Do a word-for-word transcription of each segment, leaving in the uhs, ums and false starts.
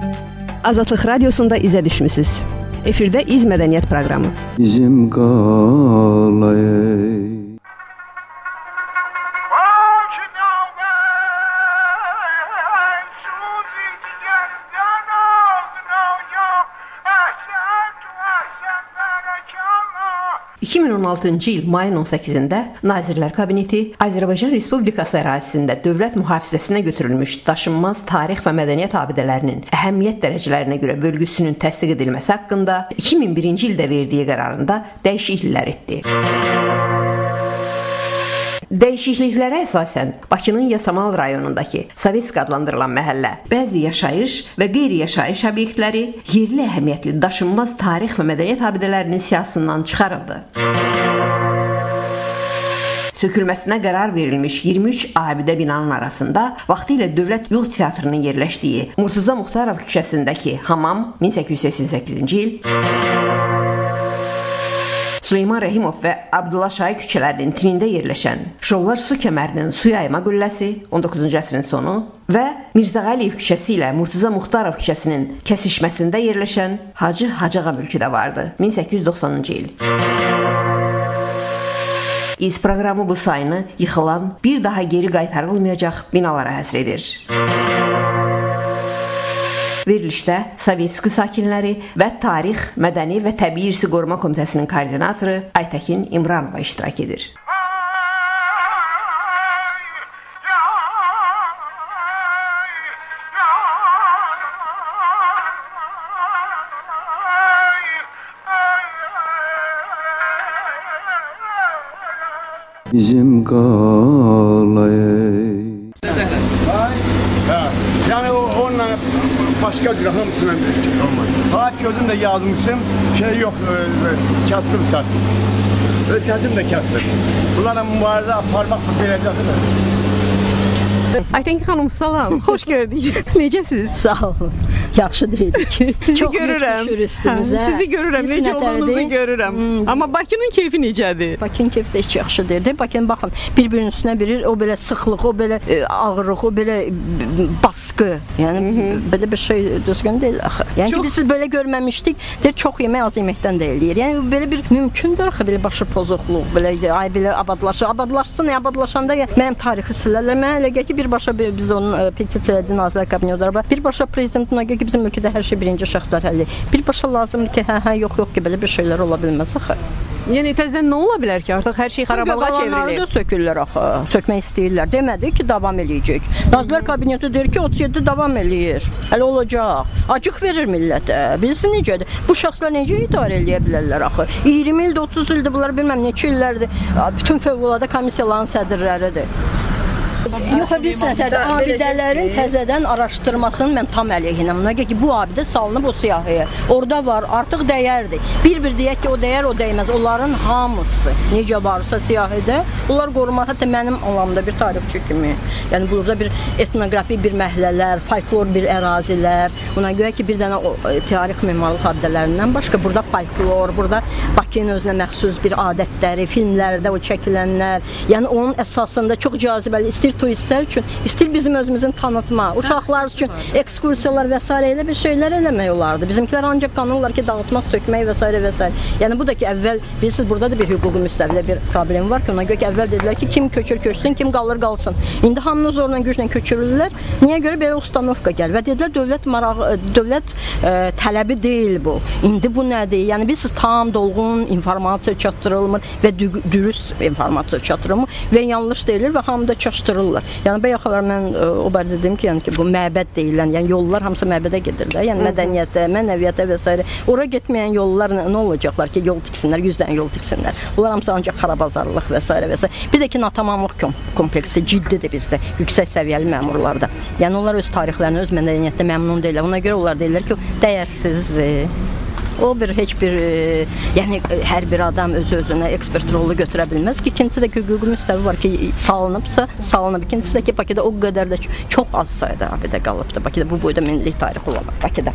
Azadlıq Radiosunda izə düşmüsünüz. Efirdə İz Mədəniyyət proqramı. Bizim qalayı. iki min on altıncı il mayın on səkkizində Nazirlər Kabineti Azərbaycan Respublikası ərazisində dövlət mühafizəsinə götürülmüş daşınmaz tarix və mədəniyyət abidələrinin əhəmiyyət dərəcələrinə görə bölgüsünün təsdiq edilməsi haqqında iki min birinci ildə verdiyi qərarında dəyişikliklər etdi. Dəyişikliklərə əsasən Bakının Yasamal rayonundakı Sovetsk adlandırılan məhəllə, bəzi yaşayış və qeyri-yaşayış obyektləri yerli əhəmiyyətli daşınmaz tarix və mədəniyyət abidələrinin siyahısından çıxarıldı. Sökülməsinə qərar verilmiş iyirmi üç abidə binanın arasında vaxtilə Dövlət Yuğ Teatrının yerləşdiyi Murtuza Muxtarov küçəsindəki Hamam min səkkiz yüz səksən səkkizinci il, Süleyman Rəhimov və Abdullah Şahi küçələrinin tinində yerləşən Şollar su kəmərinin su yayma qülləsi on doqquzuncu əsrin sonu və Mirzə Əliyev küçəsi ilə Murtuza Muxtarov küçəsinin kəsişməsində yerləşən Hacı Hacığa mülkü də vardı min səkkiz yüz doxsanıncı il. İz proqramı bu sayını yıxılan, bir daha geri qaytarılmayacaq binalara həsr edir. Verilişdə Sovetski sakinləri və Tarix, Mədəni və Təbii İrsi Qoruma Komitəsinin koordinatoru Aytəkin İmranova iştirak edir. Bizim qalayı. Yani onunla başka bir hamısına Hayat gözümde yazmışım, şey yok, kasım sarsın. Ötəsim də kasım. Bunlarla mübarizə aparmaq verəcəkdir. Aytəkin xanım, salam, xoş gördük. Necəsiz? Sağ olun. Yaxşı deyilik. Sizi görürəm. Sizi görürəm, necə olduğunuzu görürəm. Hmm. Amma Bakının keyfi necədir? Bakının keyfi də heç yaxşı deyil. Bakının baxın, bir-birinin üstünə birir, o belə sıxlıq, o belə e, ağırlıq, o belə baskı. Yəni Hı -hı. belə bir şey düzgün deyil axı. Yəni çok... ki, biz belə görməmişdik. Deyir, çox yemək az yeməkdən də eləyir. Yəni belə bir mümkündür axı, belə başı pozuqluq, belə ay belə abadlaşır. Abadlaşsın, abadlaşanda ya, mənim tarixi silərlər. Mənə elə gəlir ki, birbaşa biz onun petisiya edin Nazirlər Kabineti, birbaşa prezidentin ki, bizim ölkədə hər şey birinci şəxslər həll edir. Birbaşa lazımdır ki, hə, hə, yox, yox ki, belə bir şeylər ola bilməz axı. Yəni təzədən nə ola bilər ki, artıq hər şey xarabalığa çevrilir? Qalanları da sökürlər axı, sökmək istəyirlər. Demədi ki, davam eləyəcək. Nazirlər Kabineti deyir ki, otuz yeddi davam eləyir. Hələ olacaq. Acıq verir millətə. Bilirsin necədir? Bu şəxslər necə idarə eləyə bilərlər axı? iyirmi ildir, otuz ildir, bunlar bilməm neçə illərdir. Bütün fövqəladə komissiyaların sədrləridir. Yox, biz sənətədə abidələrin təzədən araşdırmasının mən tam əleyhinəm. Ona görə ki, bu abidə salınıb o siyahıya. Orada var, artıq dəyərdir. Bir-bir deyək ki, o dəyər, o dəyməz. Onların hamısı necə varsa siyahıda, onlar qorunmalı. Hətta mənim alanımda bir tarixçi kimi. Yəni, burada bir etnografi bir məhəllələr, folklor bir ərazilər. Ona görə ki, bir dənə o, tarix memarlıq abidələrindən başqa burada folklor, burada Bakının özünə məxsus bir adətləri, filmlərdə o çəkilənlər. Yəni, onun əsasında çox cazibəli, istir turistlər üçün, istir bizim özümüzün tanıtma, uşaqlar üçün ekskursiyalar və s. elə bir şeylər eləmək olardı. Bizimkilər ancaq qanırlar ki, dağıtmaq, sökmək və s. və s. Yəni, bu da ki, əvvəl, bilirsiniz, burada da bir hüquqi müstəvidə bir problem var ki, ona görə ki, əvvəl dedilər ki, kim köçür, köçsün, kim qalır, qalsın. İndi hamını zorla, güclə köçürürlər. Niyə görə belə ustanovka gəlir? Və dedilər, dövlət marağı, dövlət ə, tələbi deyil bu. İndi bu nədir? Yəni, bilirsiniz, tam dolğun informasiya çatdırılmır və dürüst informasiya çatdırılmır və yanlış deyilir və hamı da çaşdırılır. Yəni, bəyaxalar mən o barədə dedim ki, yəni ki, bu məbəd deyilən, yəni yollar hamısı məbədə gedirlər, yəni mədəniyyətə, mənəviyyətə və s. Ora getməyən yollar nə olacaqlar ki, yol tiksinlər, yüz dənə yol tiksinlər. Bunlar hamısı ancaq xarabazarlıq və s. və s. Bir də ki, natamamlıq kompleksi ciddidir bizdə, yüksək səviyyəli məmurlarda. Yəni, onlar öz tarixlərini, öz mədəniyyətdə məmnun deyirlər. Ona görə onlar deyirlər ki, dəyərsizdir. O bir heç bir, e, yəni hər bir adam özü-özünə ekspert rolu götürə bilməz ki, ikincisi də ki, hüquqi müstəvi var ki, salınıbsa, salınıb. İkincisi də ki, Bakıda o qədər də çox az sayda abidə qalıbdır. Bakıda bu boyda milli tarix olaraq Bakıda.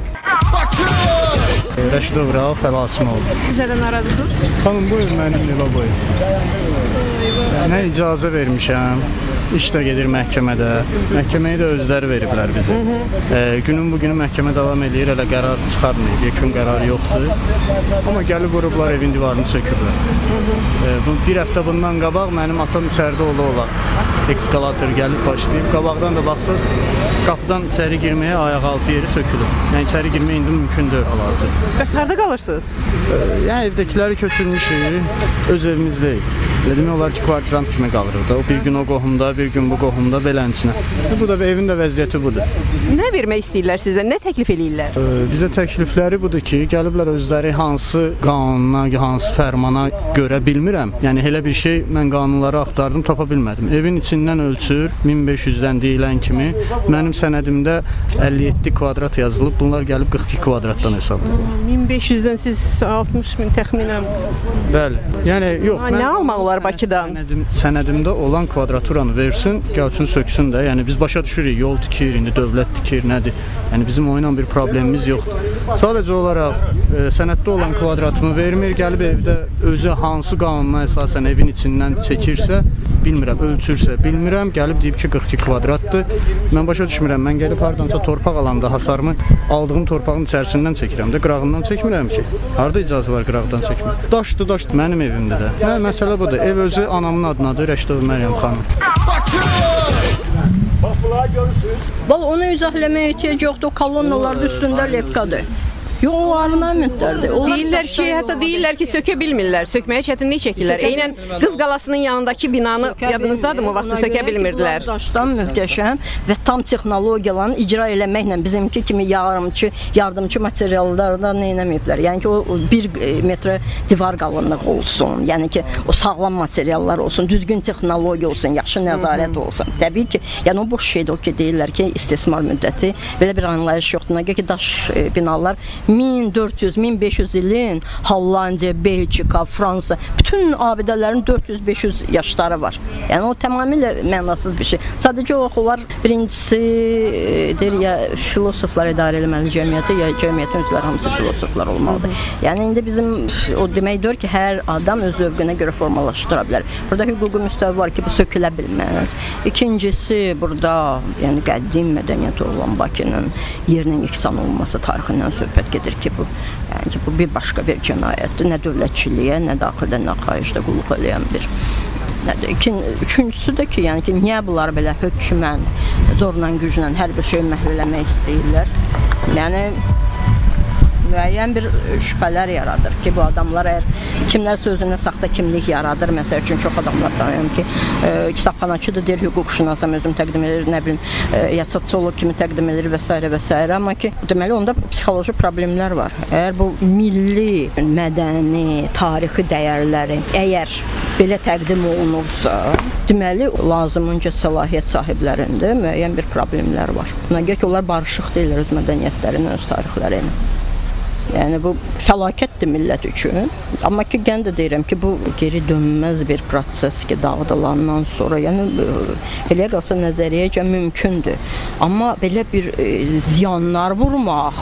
Rəşidov Rauf Əlasimov. Siz nədən narazısınız? Xanım, buyur mənim Nila boyu. Nə icazə vermişəm. İş də gedir məhkəmədə. Məhkəməyə də özləri veriblər bizi. E, günün bugünü məhkəmə davam edir, elə qərar çıxarmayıb, yekun qərarı yoxdur. Amma gəlib vurublar, evin divarını söküblər. E, bu bir həftə bundan qabaq mənim atam içəridə ola-ola ekskalator gəlib başlayıb. Qabaqdan da baxsaz, qapıdan içəri girməyə ayaq altı yeri sökülür. Yəni içəri girmək indi mümkün deyil hal-hazır. Bəs harda qalırsınız? E, yəni evdəkiləri köçürmüşük, öz evimiz deyil. Demək olar ki, kvartirant kimi qalırıq da. O bir gün o qohumda, bir gün bu qohumda, belənçinə. Bu da evin də vəziyyəti budur. Nə vermək istəyirlər sizə? Nə təklif eləyirlər? Ee, bizə təklifləri budur ki, gəliblər özləri hansı qanuna, hansı fərmana görə bilmirəm. Yəni elə bir şey mən qanunları axtardım, tapa bilmədim. Evin içindən ölçür, min beş yüzdən deyilən kimi. Mənim sənədimdə əlli yeddi kvadrat yazılıb, bunlar gəlib qırx iki kvadratdan hesablayır. min beş yüzdən siz altmış min təxminən. Bəli. Yəni yox, Ha, nə almaq olar Bakıdan? Sənədim, sənədimdə olan kvadraturanı versin, gəlsin söksün də. Yəni biz başa düşürük, yol tikir, indi dövlət tikir, nədir? Yəni bizim o ilə bir problemimiz yoxdur. Sadəcə olaraq e, sənəddə olan kvadratımı vermir, gəlib evdə özü hansı qanuna əsasən evin içindən çəkirsə, bilmirəm, ölçürsə, bilmirəm, gəlib deyib ki, qırx iki kvadratdır. Mən başa düşmürəm, mən gəlib hardansa torpaq alanda hasarımı aldığım torpağın içərisindən çəkirəm də, qırağından çəkmirəm ki. Harda icazə var qırağdan çəkmək? Daşdır, daşdır, mənim evimdə də. Hə, məsələ budur. Ev özü anamın adınadır, Rəşidov Məryəm xanım. Valla onu izahləməyə ehtiyac yoxdur. O kolonnalarda üstündə lepkadır. Yox, o arnamentlərdir. Deyirlər ki, hətta deyirlər ki, sökə bilmirlər, sökməyə çətinlik çəkirlər. Eynən Qız Qalasının yanındakı binanı yadınızdadırmı? Vaxtı sökə bilmirdilər. Daşdan möhtəşəm və tam texnologiyalarını icra eləməklə bizimki kimi yardımçı, yardımçı materiallardan nə eləməyiblər. Yəni ki, o bir metrə divar qalınlığı olsun, yəni ki, o sağlam materiallar olsun, düzgün texnologiya olsun, yaxşı nəzarət olsun. Təbii ki, yəni o boş şeydir o ki, deyirlər ki, istismar müddəti, belə bir anlayış yoxdur. Nə ki, daş binalar min dörd yüz min beş yüz ilin Hollandiya, Belçika, Fransa, bütün abidələrin dörd yüz beş yüz yaşları var. Yəni o tamamilə mənasız bir şey. Sadəcə o oxular birincisi deyir ya filosoflar idarə eləməli cəmiyyəti, ya cəmiyyətin üzvləri hamısı filosoflar olmalıdır. Yəni indi bizim o deməkdir ki, hər adam öz zövqünə görə formalaşdıra bilər. Burada hüquqi müstəvi var ki, bu sökülə bilməz. İkincisi burada yəni qədim mədəniyyəti olan Bakının yerinin yeksan olması tarixindən söhbət gedir ki, bu, yəni ki, bu bir başqa bir cinayətdir. Nə dövlətçiliyə, nə daxildə, nə xaricdə qulluq eləyən bir nədir. İkin, üçüncüsü də ki, yəni ki, niyə bunlar belə hökmən, zorla, güclə hər bir şeyi məhv eləmək istəyirlər? Yəni müəyyən bir şübhələr yaradır ki, bu adamlar əgər kimlərsə özünə saxta kimlik yaradır, məsəl üçün çox adamlar tanıyım ki, e, kitabxanaçıdır, deyir, hüquqşünasam özüm təqdim edir, nə bilim, e, ya sosiolog kimi təqdim edir və s. və s. Amma ki, deməli, onda psixoloji problemlər var. Əgər bu milli, mədəni, tarixi dəyərləri əgər belə təqdim olunursa, deməli, lazımınca səlahiyyət sahiblərində müəyyən bir problemlər var. Buna görə ki, onlar barışıq deyirlər öz mədəniyyətlərini, öz tarixləri ilə. Yəni bu fəlakətdir millət üçün. Amma ki, gən də deyirəm ki, bu geri dönməz bir proses ki, dağıdılandan sonra, yəni elə qalsa nəzəriyyəcə mümkündür. Amma belə bir e, ziyanlar vurmaq,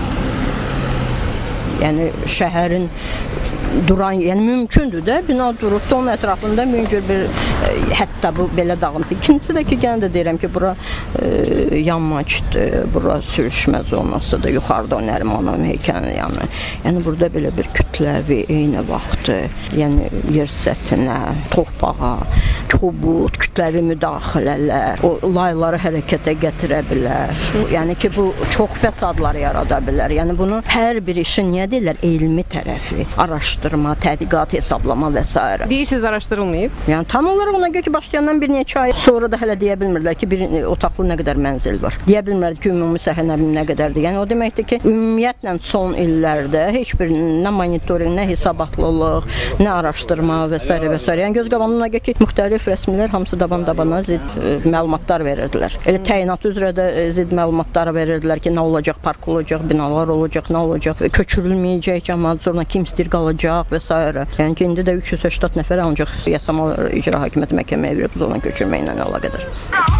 yəni şəhərin duran, yəni mümkündür də, bina durub da onun ətrafında mümkün bir e, hətta bu belə dağıntı. İkincisi də ki, gənə də deyirəm ki, bura e, yanmaçdır, bura sürüşmə zonasıdır, yuxarıda Nərimanov heykəlinin yanı. Yəni burada belə bir kütləvi, eyni vaxtı, yəni yer səthinə, torpağa, kobud, kütləvi müdaxilələr, o layları hərəkətə gətirə bilər. Yəni ki, bu çox fəsadlar yarada bilər. Yəni bunu hər bir işin, niyə deyirlər, elmi tərəfi, araşdırma, tədqiqat, hesablama və s. Deyirsiniz, araşdırılmayıb? Yəni tam olaraq ona görə ki, başlayandan bir neçə ay sonra da hələ deyə bilmirlər ki, bir otaqlı nə qədər mənzil var. Deyə bilmirlər ki, ümumi səhə nə qədərdir. Yəni o deməkdir ki, ümumiyyətlə son illərdə heç bir nə monitorinq, nə hesabatlılıq, nə araşdırma və s. və s. Yəni göz qabağına görə ki, müxtəlif rəsmilər hamısı daban-dabana zidd e, məlumatlar verirdilər. Elə təyinat üzrə də e, zidd məlumatlar verirdilər ki, nə olacaq, park olacaq, binalar olacaq, nə olacaq, köçürülməyəcək cəmaət, sonra kim istəyir qalacaq və s. Yəni ki, indi də üç yüz səksən nəfər ancaq yasama icra hakimiyyəti məhkəməyə verib zona köçürməklə əlaqədar.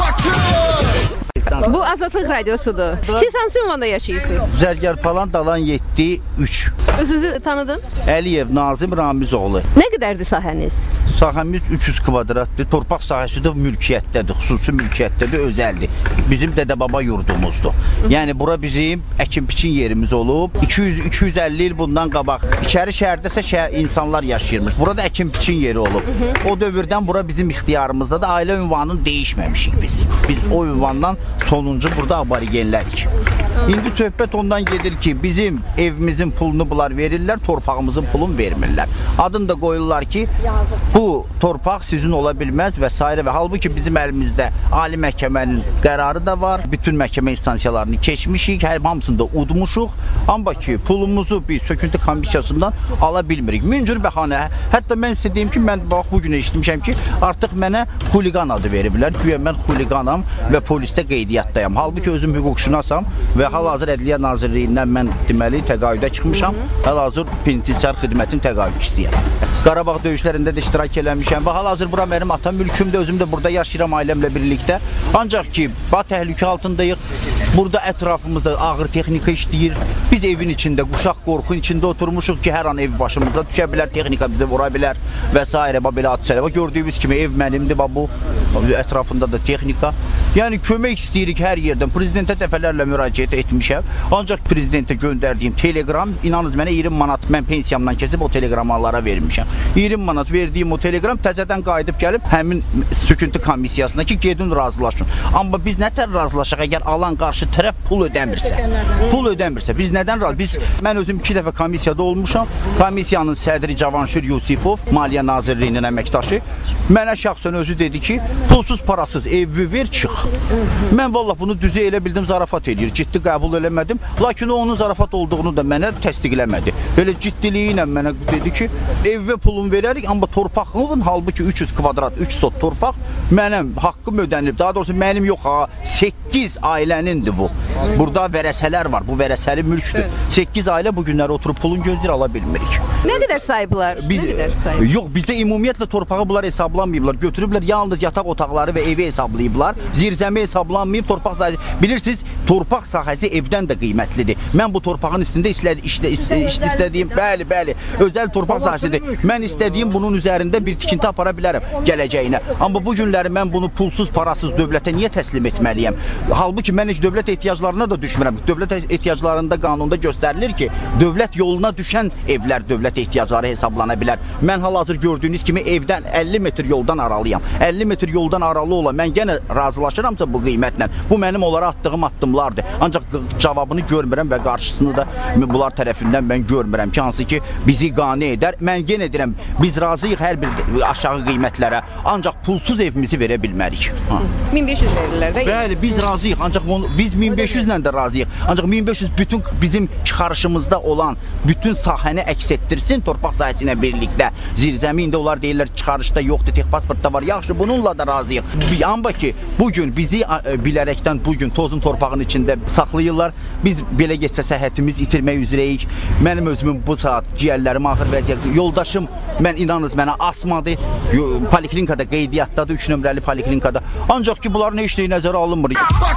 Bu Azadlıq radiosudur. Siz hansı ünvanda yaşayırsınız? Zərgər Palan Dalan yeddi üç. Özünüzü tanıdın? Əliyev Nazim Ramizoğlu. Nə qədərdir sahəniz? sahəmiz üç yüz kvadratdır. Torpaq sahəsi də mülkiyyətdədir, xüsusi mülkiyyətdədir, özəldir. Bizim dədə-baba yurdumuzdur. Yəni bura bizim əkin-biçin yerimiz olub. iki yüz iki yüz əlli il bundan qabaq İçəri şəhərdəsə şəhər insanlar yaşayırmış. Burada əkin-biçin yeri olub. O dövrdən bura bizim ixtiyarımızda da ailə ünvanını dəyişməmişik biz. Biz o ünvandan sonuncu burada aborigenlərik. İndi söhbət ondan gedir ki, bizim evimizin pulunu bunlar verirlər, torpağımızın pulunu vermirlər. Adını da qoyurlar ki, bu torpaq sizin ola bilməz və s. və halbuki bizim əlimizdə Ali Məhkəmənin qərarı da var. Bütün məhkəmə instansiyalarını keçmişik, hər hamısını da udmuşuq. Amma ki, pulumuzu biz söküntü komissiyasından ala bilmirik. Müncür bəhanə. Hətta mən sizə deyim ki, mən bax bugün eşitmişəm ki, artıq mənə xuliqan adı veriblər. Güya mən xuliqanam və polisdə qeydiyyatdayam. Halbuki özüm hüquqşünasam və hal-hazır Ədliyyə Nazirliyindən mən deməli təqaüdə çıxmışam. Hal-hazır penitensiar xidmətin təqaüdçisiyəm. Qarabağ döyüşlərində də iştirak eləmişəm və hal-hazır bura mənim atam mülkümdə, özüm də burada yaşayıram ailəmlə birlikdə. Ancaq ki, bax təhlükə altındayıq. Burada ətrafımızda ağır texnika işləyir. Biz evin içində, quşaq qorxun içində oturmuşuq ki, hər an ev başımıza düşə bilər, texnika bizi vura bilər və s. belə hadisələr. Gördüyünüz kimi ev mənimdir, bu ətrafında da texnika. Yəni kömək istəyirik hər yerdən. Prezidentə dəfələrlə müraciət etmişəm. Ancaq prezidentə göndərdiyim telegram, inanınız mənə iyirmi manat mən pensiyamdan kesib o teleqramlara vermişəm. iyirmi manat verdiyim o telegram təzədən qayıdıb gəlib həmin söküntü komissiyasına ki, gedin razılaşın. Amma biz nətər razılaşaq əgər alan qarşı tərəf pul ödəmirsə? Pul ödəmirsə biz nədən razı? Biz mən özüm iki dəfə komissiyada olmuşam. Komissiyanın sədri Cavanşir Yusifov, Maliyyə Nazirliyinin əməkdaşı, mənə şəxsən özü dedi ki, pulsuz parasız evi ver, çıx. Mən vallah bunu düzə elə bildim, zarafat edir. Ciddi qəbul eləmədim. Lakin o onun zarafat olduğunu da mənə təsdiqləmədi. Elə ciddiliyi ilə mənə dedi ki, evə pulun verərik, amma torpağın halbuki üç yüz kvadrat, üç sot torpaq mənim haqqım ödənilib. Daha doğrusu mənim yox ha, səkkiz ailənindir bu. Burada vərəsələr var. Bu vərəsəli mülkdür. səkkiz ailə bu günləri oturub pulun gözləyir, ala bilmirik. Nə qədər sahiblər? Biz, Nə qədər sahib? Yox, bizdə ümumiyyətlə torpağı bunlar hesablanmayıblar. Götürüblər, yalnız yataq otaqları və evi hesablayıblar. Zirzəmi hesablanmayıb, torpaq sahəsi. Bilirsiniz, torpaq sahəsi evdən də qiymətlidir. Mən bu torpağın üstündə istədi, işlə, istə, işlə, istədiyim, bəli, bəli, özəl torpaq sahəsidir. Mən istədiyim bunun üzərində bir tikinti apara bilərəm gələcəyinə. Amma bu günləri mən bunu pulsuz, parasız dövlətə niyə təslim etməliyəm? Halbuki mən heç dövlət ehtiyaclarına da düşmürəm. Dövlət ehtiyaclarında qanunda göstərilir ki, dövlət yoluna düşən evlər dövlət ehtiyacları hesablana bilər. Mən hal-hazır gördüyünüz kimi evdən əlli metr yoldan aralıyam. əlli metr yoldan aralı olan, mən yenə razılaşıramsa bu qiymətlə, bu mənim onlara atdığım addımlardır. Ancaq cavabını görmürəm və qarşısını da bunlar tərəfindən mən görmürəm ki, hansı ki bizi qane edər. Mən yenə deyirəm, biz razıyıq hər bir aşağı qiymətlərə, ancaq pulsuz evimizi verə bilmərik. Ha. min beş yüz verirlər də. Bəli, biz razıyıq, ancaq biz min beş yüz ilə də razıyıq. Ancaq min beş yüz bütün bizim çıxarışımızda olan bütün sahəni əks etdirsin torpaq sahəsi ilə birlikdə. Zirzəmində onlar deyirlər çıxarışda yoxdur, tek pasportda var. Yaxşı, bununla da razıyıq. Amma ki, bugün bizi bilərəkdən bugün tozun torpağın içində saxlayırlar. Biz belə getsə səhhətimiz itirmək üzrəyik. Mənim özümün bu saat ciyərlərim axır vəziyyətdə. Yoldaşım, mən inanınız mənə asmadı. Poliklinikada qeydiyyatdadır, üç nömrəli poliklinikada. Ancaq ki, bunların heç nəyi nəzərə alınmır.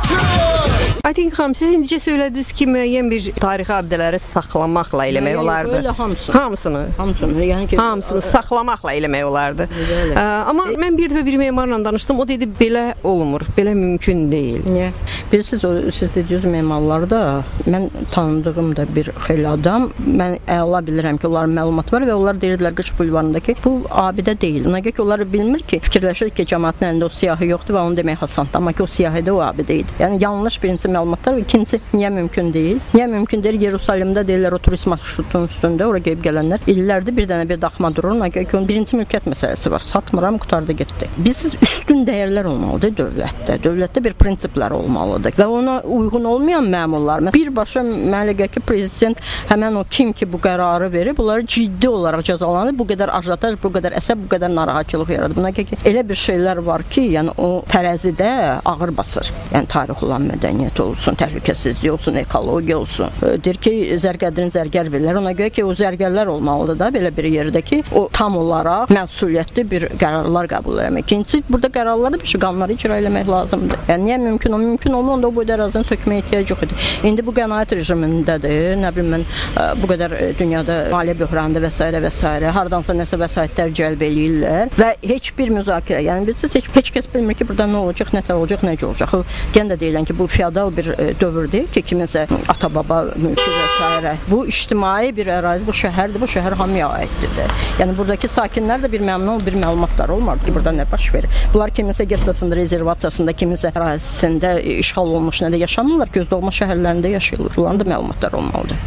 Aytin xanım, siz indicə söylədiniz ki, müəyyən bir tarixi abidələri saxlamaqla eləmək olardı. Öyle hamısını. Hamısını. Hamısını. Yəni ki, hamısını saxlamaqla eləmək olardı. Ə, amma mən bir dəfə bir memarla danışdım. O dedi, belə olmur, belə mümkün deyil. Niyə? Bilirsiniz, o, siz dediniz memarlarda, mən tanıdığım da bir xeyli adam, mən əla bilirəm ki, onların məlumat var və onlar deyirdilər Qış bulvarındakı, bu abidə deyil. Ona görə ki, onlar bilmir ki, fikirləşir ki, cəmaətin əlində o siyahı yoxdur və onu demək hasandır. Amma ki, o siyahıda o abidə idi. Yəni, yanlış birinci məlumatlar və ikinci, niyə mümkün deyil? Niyə mümkün deyil? Yerusalimdə deyirlər, o turist marşrutunun üstündə, oraya gəlib gələnlər illərdir bir dənə bir daxma durur. Ona görə ki, onun birinci mülkiyyət məsələsi var. Satmıram, qutardı getdi. Biz üstün dəyərlər olmalıdır dövlətdə. Dövlətdə bir prinsiplər olmalıdır və ona uyğun olmayan məmurlar, birbaşa mənə gəlir ki, prezident həmən o kim ki bu qərarı verib, bunları ciddi olaraq cəzalanır. Bu qədər ajataj, bu qədər əsəb, bu qədər narahatçılıq yaradır. Buna gəlir ki, elə bir şeylər var ki, yəni o tərəzidə ağır basır. Yəni tarix olan mədəniyyət həyat olsun, təhlükəsizlik olsun, ekologiya olsun. Deyir ki, zərgərdirin zərgər bilirlər. Ona görə ki, o zərgərlər olmalıdır da belə bir yerdə ki, o tam olaraq məsuliyyətli bir qərarlar qəbul etmək. İkincisi, burada qərarlarda bir şey qanunları icra etmək lazımdır. Yəni niyə mümkün o mümkün olmur, onda o boyda ərazini sökməyə ehtiyac yox idi. İndi bu qənaət rejimindədir. Nə bilim mən bu qədər dünyada maliyyə böhranında və s. və s. hardansa nəsə vəsaitlər cəlb eləyirlər və heç bir müzakirə, yəni bilsiz heç, heç kəs bilmir ki, burada nə olacaq, nə tər olacaq, necə olacaq. Gən də deyilən ki, bu feodal bir dövr deyil ki, kiminsə ata-baba mülkü və s. Bu ictimai bir ərazi, bu şəhərdir, bu şəhər hamıya aiddir. Yəni buradakı sakinlər də bir məmnun, bir məlumatlar olmadı ki, burada nə baş verir. Bunlar kiminsə getdasında, rezervasiyasında, kiminsə ərazisində işğal olmuş, nə də yaşamırlar, gözdolma şəhərlərində yaşayırlar. Bunların da məlumatlar olmalıdır.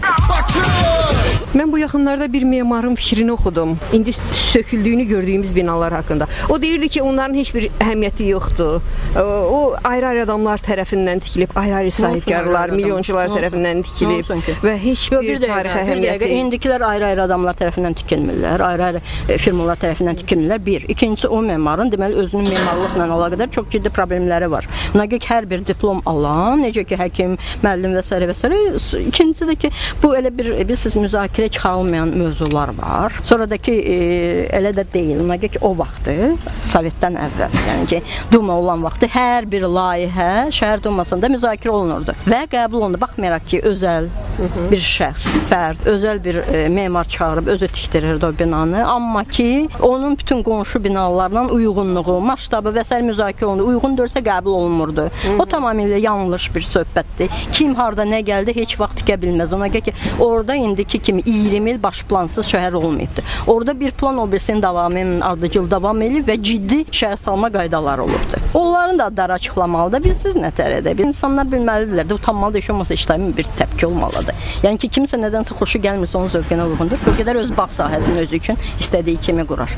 Mən bu yaxınlarda bir memarın fikrini oxudum. İndi söküldüyünü gördüyümüz binalar haqqında. O deyirdi ki, onların heç bir əhəmiyyəti yoxdur. O ayrı-ayrı adamlar tərəfindən tikilib, ayrı-ayrı sahibkarlar, milyonçular tərəfindən tikilib və heç bir, bir tarixi əhəmiyyəti. İndikilər ayrı-ayrı adamlar tərəfindən tikilmirlər, ayrı-ayrı firmalar tərəfindən tikilmirlər. Bir. İkincisi, o memarın deməli özünün memarlıqla əlaqədar çox ciddi problemləri var. Buna görə ki, hər bir diplom alan, necə ki, həkim, müəllim və s. və s. İkincisi də ki, bu elə bir bilirsiniz müzakirə çıxarılmayan mövzular var. Sonra da ki, e, elə də deyil. Ona görə ki, o vaxtı Sovetdən əvvəl, yəni ki, Duma olan vaxtı hər bir layihə şəhər Dumasında müzakirə olunurdu və qəbul olundu. Baxmayaraq ki, özəl bir şəxs, fərd, özəl bir e, memar çağırıb özü tikdirirdi o binanı, amma ki, onun bütün qonşu binalarla uyğunluğu, masştabı və s. müzakirə olundu. Uyğun dörsə qəbul olunmurdu. O tamamilə yanlış bir söhbətdir. Kim harda nə gəldi, heç vaxt tikə bilməz. Ona görə ki, orada indiki kimi iyirmi il baş plansız şəhər olmayıbdır. Orada bir plan o birisinin davamının ardıcıl davam edir və ciddi şəhər salma qaydaları olubdur. Onların da adları açıqlamalıdır. Bilsiz nə tərədə? İnsanlar bilməlidirlər. Utanmalı da heç olmasa işlərin bir təpki olmalıdır. Yəni ki, kimsə nədənsə xoşu gəlmirsə onun zövqünə uyğundur. O qədər öz bağ sahəsini özü üçün istədiyi kimi qurar.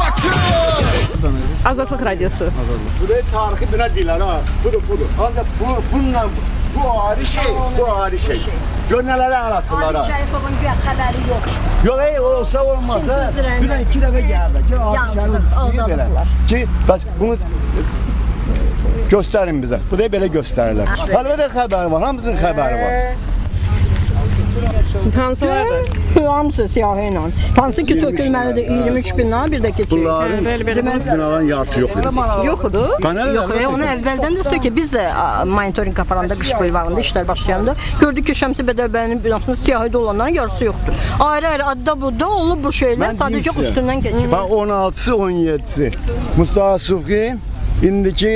Azadlıq radiosu. Buraya tarixi bina deyirlər ha. Budur, budur. Ancaq bu, bununla bu ayrı şey, bu ayrı şey. Gönələrə aratdılar ha. Ali Şərifovun güya xəbəri yox. Yox, ey, olsa olmazsa bir də iki dəfə gəldi. Ki, Ali Şərifov deyir belə. Ki, bəs bunu göstərin bizə. Bu da belə göstərirlər. Halbuki xəbəri var, hamısının xəbəri var. Hansılardır? Hamısı siyahı ilə. Hansı ki sökülməlidir iyirmi üç bina bir də keçir. Bunların binaların yarısı yox idi. Yoxudur. Yox, onu əvvəldən də sökü. Biz də monitoring aparanda qış bulvarında işlər başlayanda gördük ki, Şəmsi Bədəbənin binasının siyahıda olanların yarısı yoxdur. Ayrı-ayrı adda budda olub bu şeylər sadəcə üstündən keçir. Bax on altısı on yedisi Mustafa Sufki, indiki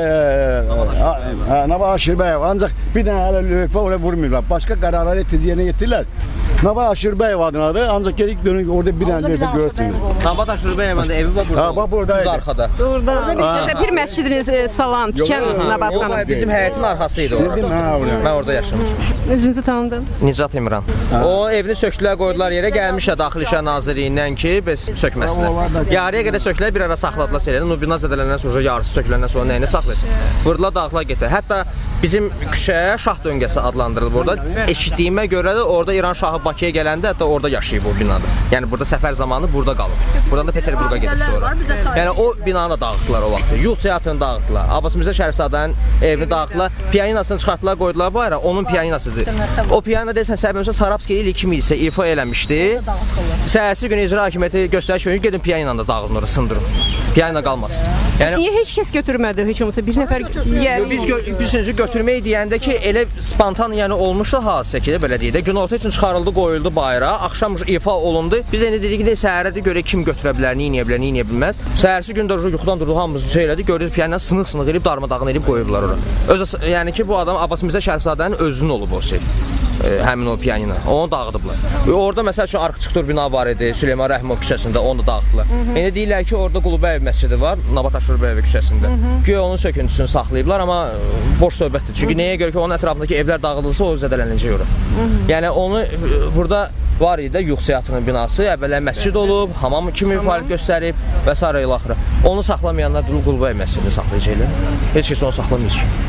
Nava Aşırbəyev, ancaq bir dənə hələ lövhə oraya vurmuyorlar. Başqa qərarları tez yerinə yetirlər. Nava Aşırbəyev adınadır, ancaq gedik dönük orada bir dənə lövhə görürsünüz. Nava Aşırbəyev evi var burada. Ha, bax buradaydı. Düz arxada. Orada bir məscidiniz salan, tikən Nabatxanım. Bizim həyətin arxasıydı orada. Mən orada yaşamışım. Özünüzü tanıdın? Nicat İmran. O evini söktülər, qoydular yerə, gəlmişə Daxili İşlər Nazirliyindən ki, biz sökməsinlər. Yarıya qədər söktülər, bir ara saxladılar şeyləri. Nubina zədələndən sonra yarısı söküləndən sonra nəyini saxlayırsın? Vurdular, dağıtlar getdi. Hətta bizim küçəyə şah döngəsi adlandırılıb orada. Eşitdiyimə görə də orada İran şahı Bakıya gələndə hətta orada yaşayıb o binada. Yəni burada səfər zamanı burada qalıb. Buradan da Peterburqa gedib sonra. Yəni o binanı da dağıtdılar o vaxt. Yul teatrını dağıtdılar. Abbas Mirzə Şərifzadənin evini dağıtdılar. Piyaninasını çıxartdılar, qoydular bu ara. Onun piyaninasıdır. O piyanina deyəsən səbəbimizə Sarabski ilə iki min isə ifa eləmişdi. Səhərsi günü icra hakimiyyəti göstəriş verir, gedin piyaninanı da dağıdın orada, sındırın. Piyanina qalmasın. Yəni niyə heç kəs götürmədi heç olmasa bir nəfər yəni biz biz götürmək deyəndə ki, elə spontan yəni olmuşdu hadisə ki, belə deyək də, günorta üçün çıxarıldı, qoyuldu bayıra, axşam ifa olundu. Biz indi dedik ki, səhərə görə kim götürə bilər, nə edə bilər, nə edə bilməz. Səhərsi gün də yuxudan durdu, hamımız şey elədi, gördük piyanina sınıq-sınıq edib darmadağın edib qoyublar ora. Özü yəni ki, bu adam Abbas Mirzə Şərifzadənin özünün olub o şey. E, həmin o piyanina. Onu dağıdıblar. E, orada məsəl üçün Arxçıqdur bina var idi, Süleyman Rəhimov küçəsində, onu da dağıtdılar. İndi deyirlər ki, orada Qulubəyev məscidi var, Nabat Aşurbəyev küçəsində. Güya onun söküntüsünü saxlayıblar, amma boş söhbətdir. Çünki nəyə görə ki, onun ətrafındakı evlər dağıdılsa, o zədələnəcək ora. Yəni onu burada var idi də Yuxu teatrının binası, əvvəllər məscid olub, hamam kimi fəaliyyət göstərib və s. ilə axırı. Onu saxlamayanlar Qulubəyev məscidini saxlayacaqlar. Heç kəs onu saxlamayacaq.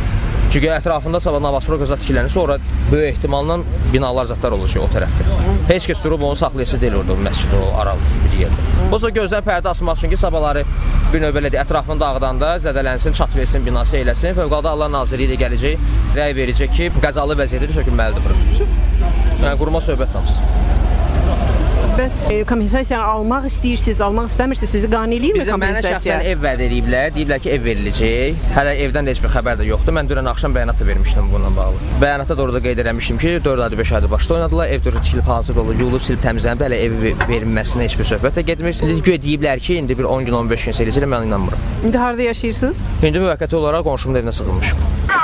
Çünki ətrafında sabah Novostroyka zat tikilənirsə, ora böyük ehtimalla binalar zatlar olacaq o tərəfdə. Heç kəs durub onu saxlayası deyil orada, o məscid, o aral bir yerdə. Olsa gözdən pərdə asmaq üçün ki, sabahları bir növbə elədir, ətrafını dağıdanda zədələnsin, çat versin, binası eləsin. Fövqəladə Allah Nazirliyi də gələcək, rəy verəcək ki, qəzalı vəziyyətdə sökülməlidir bura. Yəni, qurma söhbət namısı. Bəs e, kompensasiyanı almaq istəyirsiniz, almaq istəmirsiniz, sizi qane eləyirmi Bizim kompensasiya? mənə şəxsən ev vəd ediblər, deyiblər ki, ev veriləcək. Hələ evdən də heç bir xəbər də yoxdur. Mən dünən axşam bəyanat da vermişdim bununla bağlı. Bəyanatda da orada qeyd eləmişdim ki, dörd aydır, beş aydır başda oynadılar. Ev dörd tikilib hazır olub, yuyulub, silib təmizlənib, hələ ev verilməsinə heç bir söhbət də getmir. Güya deyiblər ki, indi bir on gün, on beş gün eləyəcək, mən inanmıram. İndi harada yaşayırsınız? İndi müvəqqəti olaraq qonşumun evinə sığınmışım.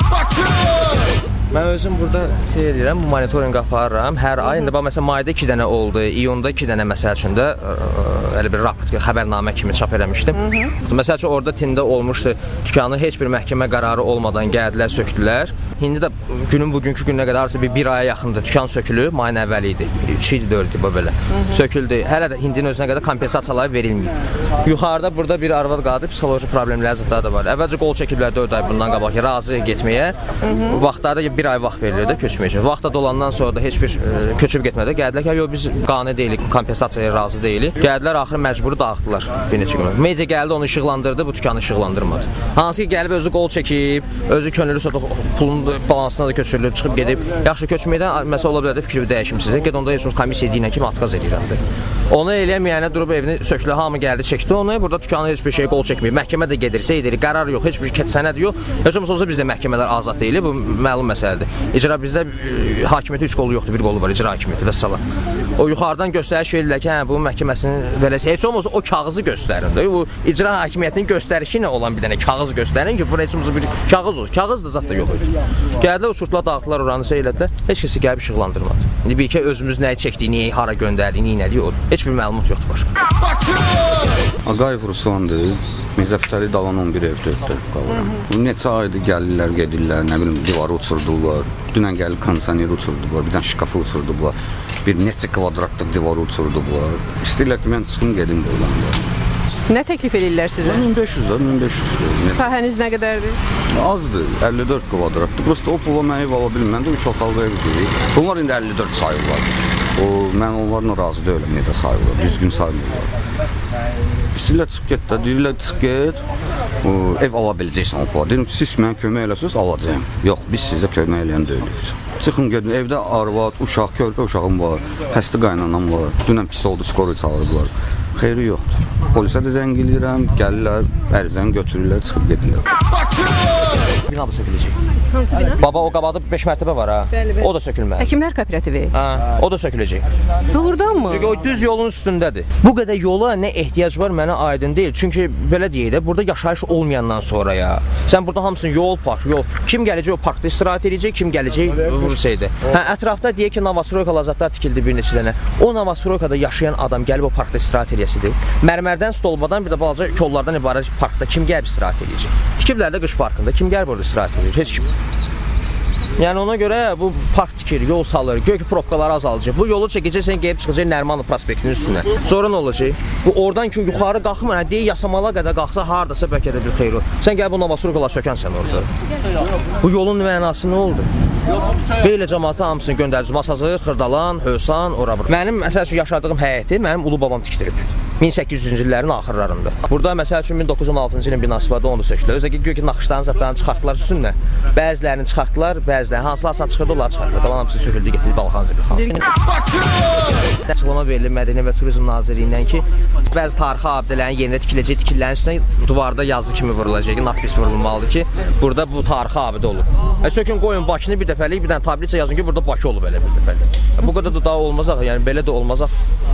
Mən özüm burada şey edirəm, bu monitorinq aparıram. Hər ay, indi bax, məsələn, mayda iki dənə oldu, iyunda iki dənə, məsəl üçün də elə bir raport, xəbərnamə kimi çap eləmişdim. Məsəl üçün, orada tində olmuşdu, dükanı heç bir məhkəmə qərarı olmadan gəldilər, söktülər. İndi də günün bugünkü gününə qədər arası bir, bir aya yaxındır, dükan sökülüb, mayın əvvəli idi, üç idi, dörd idi, bu belə. Söküldü, hələ də hindinin özünə qədər kompensasiyalar verilməyib. Yuxarıda burada bir arvad qaldı, psixoloji problemlər zətləri də var. Əvvəlcə qol çəkiblər dörd ay bundan qabaq, razı getməyə. Vaxtlarda bir ay vaxt verilir də köçməyəcək. Vaxtda dolandan sonra da heç bir e, köçüb getmədi. Gəldilər ki, yox biz qane deyilik, kompensasiyaya razı deyilik. Gəldilər, axırı məcburi dağıtdılar bir neçə gün. Media gəldi, onu işıqlandırdı, bu dükanı işıqlandırmadı. Hansı ki, gəlib özü qol çəkib, özü könüllü sota pulun balansına da köçürülüb, çıxıb gedib. Yaxşı köçməkdən məsələ ola bilər də fikrimi dəyişimsizdir. Get onda heç bir komissiya deyilən kimi atqaz edirəm də. Onu eləyəməyənə durub evini sökülü, hamı gəldi, çəkdi onu. Burada dükanı heç bir şey qol çəkməyib. Məhkəmə də gedirsə, edir, qərar yox, heç bir sənəd yox. Heç olmasa bizdə məhkəmələr azad deyil, bu məlum məsələdir. İcra bizdə e, hakimiyyəti üç qolu yoxdur, bir qolu var, icra hakimiyyəti və salam. O yuxarıdan göstəriş verirlər ki, hə, bu məhkəməsinin verəcək. Heç olmasa o kağızı göstərin də. Bu icra hakimiyyətinin göstərişi nə olan bir dənə kağız göstərin ki, bu heç olmasa bir kağız olsun. Kağız da zət da yox idi. Gəldilər, uçurtlar, dağıtdılar oranı elədilər. Heç kəsi gəlib işıqlandırmadı. İndi bir ki, özümüz nəyi çəkdik, niyə hara göndərdik, niyə nədik, o heç bir məlumat yoxdur başqa. Ağayev Ruslandır. Mirzəfətəli Dalan on bir ev dörddə qalıram. Neçə aydır gəlirlər, gedirlər, nə bilim, divarı uçurdular. Dünən gəlib kondisioneri uçurdular, bir dənə şkafı uçurdular. Bir neçə kvadratlıq divarı uçurdular. İstəyirlər ki, mən çıxım, gedim buradan. Nə təklif edirlər sizə? min beş yüz, min beş yüz. Sahəniz nə qədərdir? Azdır, əlli dörd kvadratdır. Prosta o pula mən ev ala bilməm də, üç otaqlı evdir. Bunlar indi əlli dörd sayırlar. O, mən onlarla razı deyiləm, necə sayırlar, düzgün sayırlar. İstəyirlər çıx get də, deyirlər çıx get, o, ev ala biləcəksən o pula. Deyim, siz mənə kömək eləsiniz, alacağım. Yox, biz sizə kömək eləyən deyilik. Çıxın gedin, evdə arvad, uşaq, körpə uşağım var, xəstə qaynanam var. Dünən pis oldu, skoru çağırdılar. Xeyri yoxdur. Polisə də zəng eləyirəm, gəlirlər, ərizəni götürürlər, çıxıb gedirlər. Bina da söküləcək. Hansı bina? Baba, o qabaqda beş mərtəbə var ha. Bəli, bəli. O da sökülməli. Həkimlər kooperativi. Hə, o da söküləcək. Doğrudanmı? Çünki o düz yolun üstündədir. Bu qədər yola nə ehtiyac var mənə aydın deyil. Çünki belə deyək də, burada yaşayış olmayandan sonra ya. Sən burada hamısını yol, park, yol. Kim gələcək o parkda istirahət edəcək, kim gələcək Rusiyada. Hə, ətrafda deyək ki, Novostroyka lazatlar tikildi bir neçə dənə. O Novostroykada yaşayan adam gəlib o parkda istirahət edəsidir. Mərmərdən, stolbadan, bir də balaca kollardan ibarət parkda kim gəlib istirahət edəcək? Tikiblər də qış parkında. Kim gəlib orada istirahət edəcək? Heç kim. Yəni ona görə bu park tikir, yol salır, gök probkaları azalacaq. Bu yolu çəkəcəksən, gəlib çıxacaq Nərmanov prospektinin üstünə. Sonra nə olacaq? Bu oradan ki yuxarı qalxmır, hə deyə Yasamala qədər qalxsa hardasa bəlkə də bir xeyir olur. Sən gəl bu Novostroykalar sökənsən orada. Bu yolun mənası nə oldu? Belə cəmaatı hamısını göndərəcək. Masazır, Xırdalan, Hövsan, ora bura. Mənim məsəl üçün yaşadığım həyəti mənim ulu babam tikdirib. min səkkiz yüzüncü illərin axırlarında. Burada məsəl üçün min doqquz yüz on altıncı ilin binası vardı, onu da sökdülər. Özə ki, ki naxışların zətlərini çıxartdılar üstünə. Bəzilərini çıxartdılar, bəzilərini hansılarsa çıxırdı, onları çıxartdılar. Qalan hamısı söküldü, getdi Balxan Zibilxanasına. Açıqlama verilib Mədəniyyət və Turizm Nazirliyindən ki, bəzi tarixi abidələrin yerində tikiləcək tikililərin üstünə duvarda yazı kimi vurulacaq, natpis vurulmalıdır ki, burada bu tarixi abidə olur. E, sökün qoyun Bakını bir dəfəlik, bir dənə tabliça yazın ki, burada Bakı olub elə bir dəfəlik. E, bu qədər də daha olmazaq, yəni belə də olmazaq.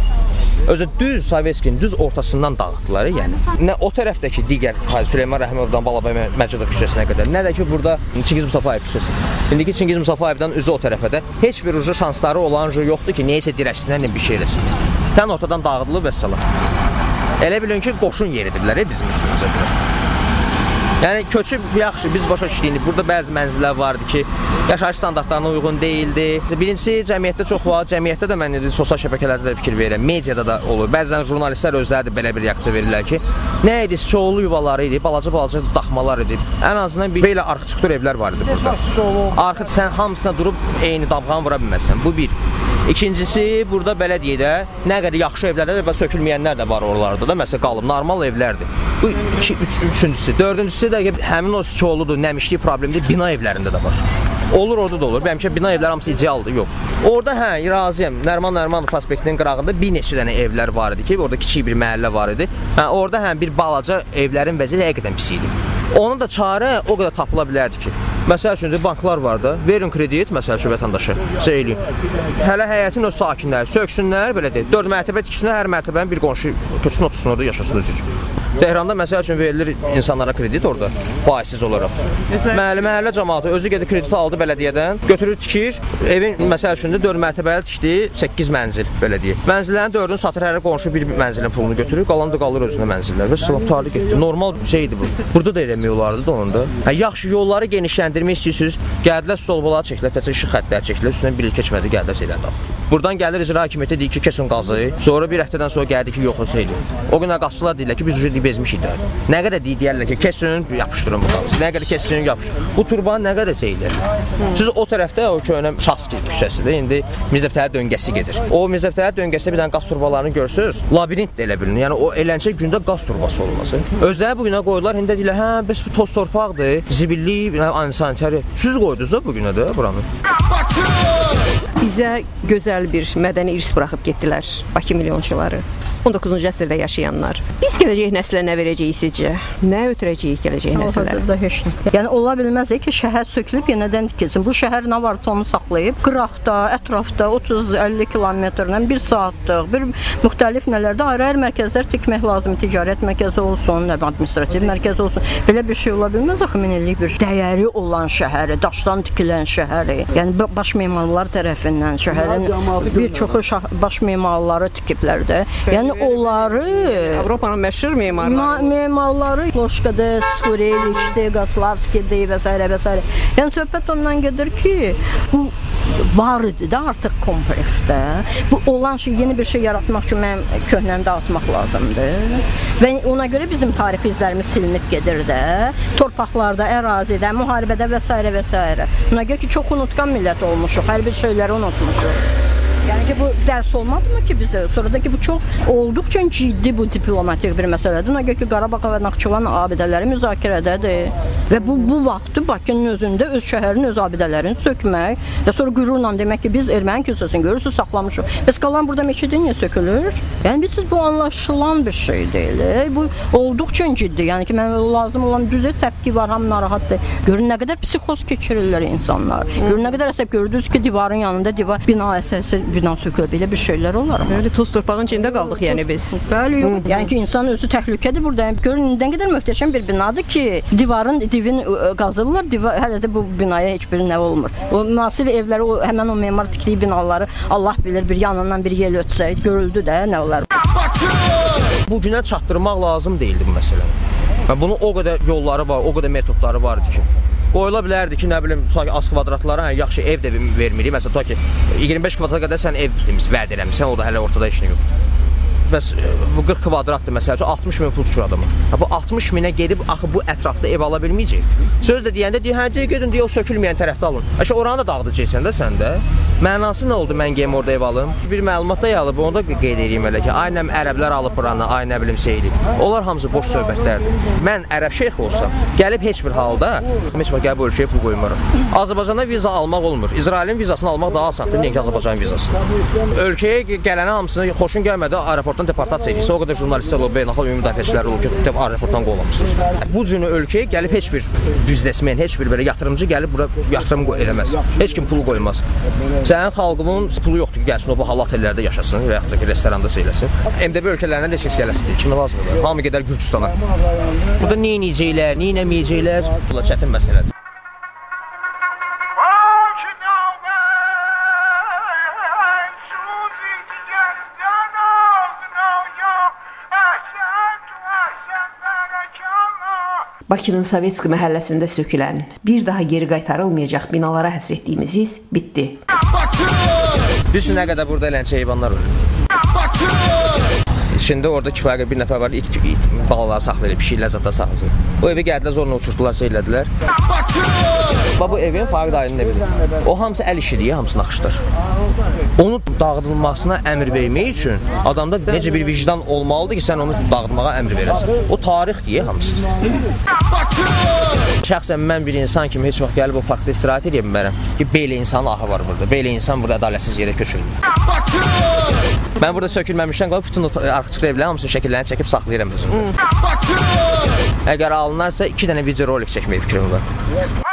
Özü düz Sovetskinin düz ortasından dağıtdılar, yəni. Nə o tərəfdəki digər Süleyman Rəhmimovdan Balabay Məcidov küçəsinə qədər, nə də ki burada Çingiz Mustafayev küçəsi. İndiki Çingiz Mustafayevdən üzü o tərəfə də heç bir ucu şansları olan yoxdur ki, neysə dirəçsinə bir şey eləsin. Tən ortadan dağıdılıb və salam. Elə bilin ki, qoşun yeridiblər bizim üstümüzə. Yəni köçüb yaxşı, biz başa düşdük. Burada bəzi mənzillər vardı ki, yaşayış standartlarına uyğun deyildi. Birincisi, cəmiyyətdə çox var. Cəmiyyətdə də mən sosial şəbəkələrdə də fikir verirəm. Mediada da olur. Bəzən jurnalistlər özləri də belə bir reaksiya verirlər ki, nə idi? Çoğulu yuvaları idi, balaca-balaca daxmalar idi. Ən azından bir belə arxitektur evlər var idi burada. Arxit sən hamısına durub eyni damğanı vura bilməzsən. Bu bir. İkincisi, burada bələdiyyədə nə qədər yaxşı evlərdə və sökülməyənlər də var oralarda da. Məsələn, qalıb, normal evlərdir. Bu iki, üç, üçüncüsü. Dördüncüsü də həmin o çoğuludur, nəmişlik problemidir, bina evlərində də var. Olur, orada da olur. Bəlkə bina evlər hamısı idealdır, yox. Orada hə, razıyam. Nərman Nərmanov prospektinin qırağında bir neçə dənə evlər var idi ki, orada kiçik bir məhəllə var idi. Hə, orada həm bir balaca evlərin vəziyyəti həqiqətən pis idi. Onun da çarə o qədər tapıla bilərdi ki, məsəl üçün banklar var da, verin kredit, məsəl üçün vətəndaşı, şey eləyin. Hələ həyətin öz sakinləri söksünlər, belə deyil, dörd mərtəbə tiksinlər, hər mərtəbənin bir qonşu köçsün, otursun orada, yaşasın özü üçün. Tehranda məsəl üçün verilir insanlara kredit orada, faizsiz olaraq. Məhəllə, məhəllə cəmaatı özü gedir krediti aldı bələdiyyədən, götürür tikir, evin məsəl üçün də dörd mərtəbəli tikdi, səkkiz mənzil, belə deyil. Mənzillərin dördünü satır, hər qonşu bir mənzilin pulunu götürür, qalan da qalır özünə mənzillər və sılam tarih getdi. Normal şeydir bu. Burada da eləmək olardı da onun da. Hə, yaxşı yolları genişləndirmək istəyirsiniz, gəldilər stolbalar çəkilər, təcə işıq xəttləri çəkilər, üstündən bir il keçmədi, gəldilər şeylər dağıtdı. Buradan gəlir icra hakimiyyəti deyir ki, kesin qazı, sonra bir həftədən sonra gəldi ki, yox, şey deyil. O günə qazçılar deyirlər ki, biz ucu bezmişik də. Nə qədər deyirlər ki, kesin, yapışdırın bu qazı, nə qədər kesin, yapışdırın. Bu turbanı nə qədər şeydir? Siz o tərəfdə o köhnə Şahski küçəsidir, indi Mirzəftəli döngəsi gedir. O Mirzəftəli döngəsində bir dənə qaz turbalarını görsünüz, labirint də elə bilinir. Yəni o eləncə gündə qaz turbası olması. Özləri bu günə qoydular, indi deyirlər, hə, bəs bu toz torpaqdır, zibilli, antisanitari. Siz qoydunuz da bu günə də buranı. Bizə gözəl bir mədəni irs buraxıb getdilər Bakı milyonçuları. on doqquzuncu əsrdə yaşayanlar. Biz gələcək nəslə nə verəcəyik sizcə? Nə ötürəcəyik gələcək nəslərə? Hazırda heç nə. Yəni ola bilməz ki, şəhər sökülüb yenidən tikilsin. Bu şəhər nə varsa onu saxlayıb, qıraqda, ətrafda otuz əlli kilometrlə bir saatlıq, bir müxtəlif nələrdə ayrı-ayrı mərkəzlər tikmək lazımdır. Ticarət mərkəzi olsun, nə administrativ mərkəzi olsun. Belə bir şey ola bilməz axı min illik bir dəyəri olan şəhəri, daşdan tikilən şəhəri. Yəni baş memarlar tərəfindən şəhərin bir çoxu baş memarları tikiblər də. Yəni onları Avropanın məşhur memarları memarları Loşkada, Skureliçdə, Qaslavskidə və s. və s. Yəni söhbət ondan gedir ki, bu var idi də artıq kompleksdə. Bu olan şey, yeni bir şey yaratmaq üçün mənim köhnəni dağıtmaq lazımdır. Və ona görə bizim tarixi izlərimiz silinib gedir də. Torpaqlarda, ərazidə, müharibədə və s. və s. Ona görə ki, çox unutqan millət olmuşuq, hər bir şeyləri unutmuşuq. Yəni ki, bu dərs olmadımı ki bizə? Sonra da ki, bu çox olduqca ciddi bu diplomatik bir məsələdir. Ona görə ki, Qarabağ və Naxçıvan abidələri müzakirədədir. Və bu, bu vaxtı Bakının özündə öz şəhərin öz abidələrini sökmək və sonra qürurla demək ki, biz erməni kilsəsini görürsünüz, saxlamışıq. Bəs qalan burada meçidi niyə sökülür? Yəni, biz bu anlaşılan bir şey deyil. Bu olduqca ciddi. Yəni ki, mənə lazım olan düzə səpki var, ham narahatdır. Görün, nə qədər psixoz keçirirlər insanlar. Görün, nə qədər əsəb gördünüz ki, divarın yanında divar, bina əsası, bina sökülür. Belə bir şeylər olar mı? Böyle toz torpağın içində qaldıq yəni biz. Bəli, yox. Yəni ki, insan özü təhlükədir burada. Görün, nə qədər möhtəşəm bir binadır ki, divarın, divin qazırlar, divar, hələ də bu binaya heç bir nə olmur. O müasir evləri, o, həmən o memar tikdiyi binaları Allah bilir, bir yanından bir yel ötsəydi, görüldü də, nə olar. Bu günə çatdırmaq lazım deyildi bu məsələni. Bunun o qədər yolları var, o qədər metodları vardı ki. Qoyula bilərdi ki, nə bilim, tutaq ki, az kvadratlara, hə, yaxşı ev də vermirik. Məsələn, tutaq ki, iyirmi beş kvadrata qədər sən ev vəd eləmişsən, o da hələ ortada işin yox. Bəs bu qırx kvadratdır məsəl üçün, altmış min pul düşür adamı. Bu altmış minə gedib axı bu ətrafda ev ala bilməyəcək. Söz də deyəndə deyir, hə, deyə gedin, deyə o sökülməyən tərəfdə alın. Əşə oranı da dağıdacaqsən də sən də. Mənası nə oldu mən geyim orada ev alım? Bir məlumat da yalıb, onu da qeyd edeyim elə ki, ay nəm ərəblər alıb buranı, ay nə bilim şeyli. Onlar hamısı boş söhbətlərdir. Mən ərəb şeyx olsam, gəlib heç bir halda, heç bir gəlib ölkəyə pul qoymuram. Azərbaycana viza almaq olmur. İsrailin vizasını almaq daha asandır, nəinki Azərbaycanın vizasını. Ölkəyə gələnə hamısını xoşun gəlmədi, aeroportdan deportasiya edirsə, o qədər jurnalistlər olub, beynəlxalq ümumi müdafiəçilər olub ki, aeroportdan qovulmusunuz. Bu cür ölkəyə gəlib heç bir biznesmen, heç bir belə yatırımcı gəlib bura yatırım eləməz. Heç kim pul qoymaz. Sənin xalqının pulu yoxdur ki, gəlsin o bu hal otellərdə yaşasın və yaxud da ki, restoranda seyləsin. M D B ölkələrindən heç kəs gələsidir. Kimə lazımdır? Hamı gedər Gürcüstana. Burada nə edəcəklər, nə etməyəcəklər? Bu da çətin məsələdir. Bakının Sovetski məhəlləsində sökülən, bir daha geri qaytarılmayacaq binalara həsr etdiyimiz iz bitdi. Biz nə qədər burada eləncə heyvanlar var. İçində orada kifayət bir nəfər var, it, it balaları saxlayır, pişiklər zata saxlayır. O evi gəldilər, zorla uçurtdular, seylədilər. Bax, bu evin Fərid Ayının evidir. O hamısı əl işidir, hamısı naxışdır. Onu dağıdılmasına əmr vermək üçün adamda necə bir vicdan olmalıdır ki, sən onu dağıtmağa əmr verəsən. O tarixdir, hamısı. Şəxsən mən bir insan kimi heç vaxt gəlib o parkda istirahət edə bilmərəm ki, belə insanın ahı var burada, belə insan burada ədalətsiz yerə köçürülür. Mən burada sökülməmişdən qalıb bütün arxıçıq evlərin hamısının şəkillərini çəkib saxlayıram özümdə. Əgər alınarsa iki dənə video rolik çəkməyə fikrim var.